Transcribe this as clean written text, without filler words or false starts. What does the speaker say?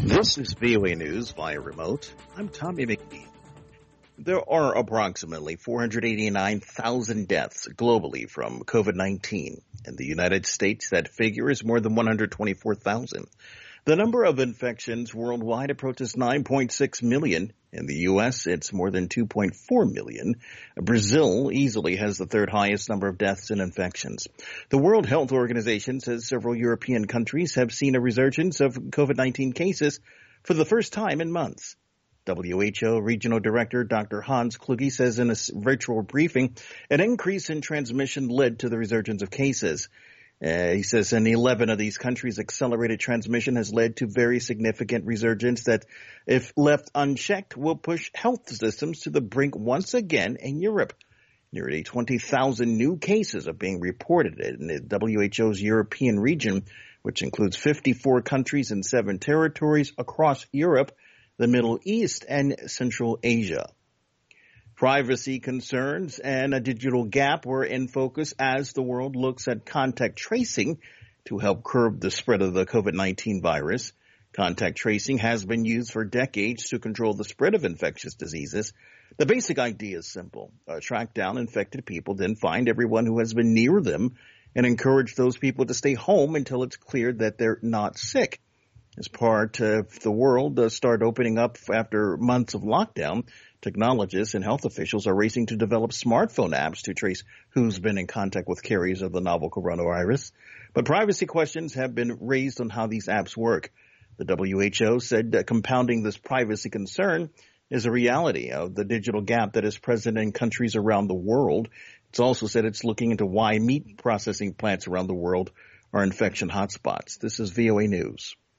This is VOA News via remote. I'm Tommy McNeil. There are approximately 489,000 deaths globally from COVID-19. In the United States, that figure is more than 124,000. The number of infections worldwide approaches 9.6 million. In the U.S., it's more than 2.4 million. Brazil easily has the third highest number of deaths and infections. The World Health Organization says several European countries have seen a resurgence of COVID-19 cases for the first time in months. WHO Regional Director Dr. Hans Kluge says in a virtual briefing, an increase in transmission led to the resurgence of cases. He says in 11 of these countries, accelerated transmission has led to very significant resurgence that, if left unchecked, will push health systems to the brink once again in Europe. Nearly 20,000 new cases are being reported in the WHO's European region, which includes 54 countries and 7 territories across Europe, the Middle East, and Central Asia. Privacy concerns and a digital gap were in focus as the world looks at contact tracing to help curb the spread of the COVID-19 virus. Contact tracing has been used for decades to control the spread of infectious diseases. The basic idea is simple. Track down infected people, then find everyone who has been near them and encourage those people to stay home until it's clear that they're not sick. As part of the world start opening up after months of lockdown, technologists and health officials are racing to develop smartphone apps to trace who's been in contact with carriers of the novel coronavirus. But privacy questions have been raised on how these apps work. The WHO said that compounding this privacy concern is a reality of the digital gap that is present in countries around the world. It's also said it's looking into why meat processing plants around the world are infection hotspots. This is VOA News.